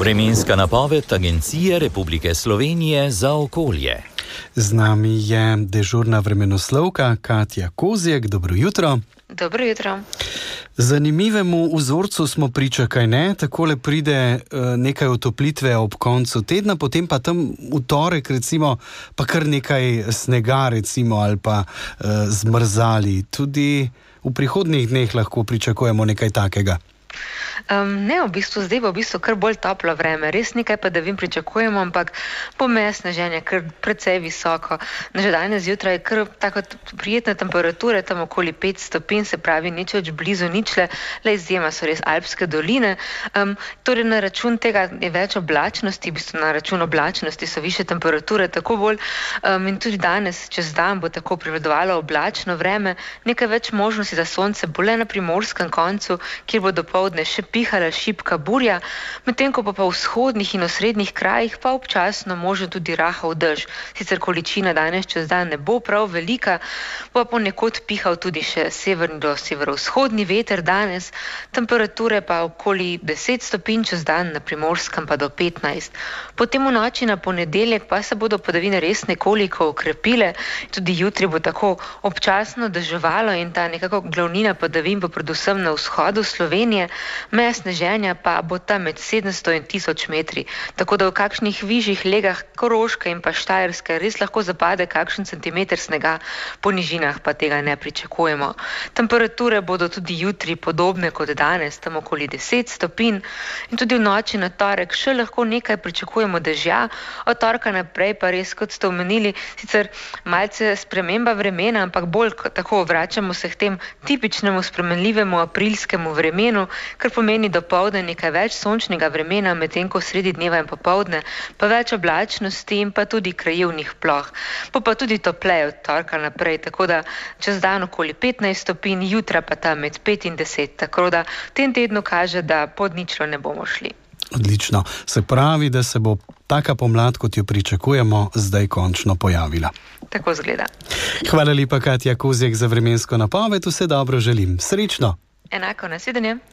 Vremenska napoved Agencije Republike Slovenije za okolje. Z nami je dežurna vremenoslovka Katja Kozjek. Dobro jutro. Dobro jutro. Zanimivemu vzorcu smo priča, kaj ne? Takole pride nekaj otoplitve ob koncu tedna, potem pa tam v torek recimo pa kar nekaj snega recimo ali pa zmrzali. Tudi v prihodnjih dneh lahko pričakujemo nekaj takega. Ne, zdaj bo kar bolj toplo vreme. Res nekaj padavin pričakujemo, ampak bo meja sneženja kar precej visoko. Že danes zjutraj je kar tako prijetne temperature, tam okoli 5 stopinj, se pravi nič več blizu ničle, le izjema so res alpske doline. Torej na račun tega je več oblačnosti, na račun oblačnosti so više temperature, tako bolj. In tudi danes, čez dan bo tako prevladovalo oblačno vreme, nekaj več možnosti za sonce, bo le na primorskem koncu, kjer bo dopoldne še pihala šibka burja, medtem ko pa v vzhodnih in osrednjih krajih pa občasno možen tudi rahel dež. Sicer količina danes čez dan ne bo prav velika, bo pa ponekod pihal tudi še severni do severovzhodni veter danes, temperature pa okoli 10 stopinj čez dan, na primorskem pa do 15. Potem v noči na ponedeljek pa se bodo padavine res nekoliko okrepile, tudi jutri bo tako občasno deževalo in ta nekako glavnina padavin bo predvsem na vzhodu Slovenije, meja sneženja pa bo tam med 700 in 1000 metri, tako da v kakšnih višjih legah Koroške in pa Štajerske res lahko zapade kakšen centimeter snega, po nižinah pa tega ne pričakujemo. Temperature bodo tudi jutri podobne kot danes, tam okoli 10 stopinj in tudi v noči na torek še lahko nekaj pričakujemo dežja, od torka naprej pa res, kot ste omenili, sicer malce sprememba vremena, ampak bolj tako vračamo se k tem tipičnemu spremenljivemu aprilskemu vremenu, kar pomeni dopoldne nekaj več sončnega vremena, medtem ko sredi dneva in popoldne pa več oblačnosti in pa tudi krajevnih ploh. Bo pa tudi topleje od torka naprej, tako da čez dan okoli 15 stopinj, jutra pa tam med 5 in 10, tako da v tem tednu kaže, da pod ničlo ne bomo šli. Odlično. Se pravi, da se bo taka pomlad, kot jo pričakujemo, zdaj končno pojavila. Tako zgleda. Hvala lepa, Katja Kozjek, za vremensko napoved. Vse dobro želim. Srečno. Enako, nasvidenje.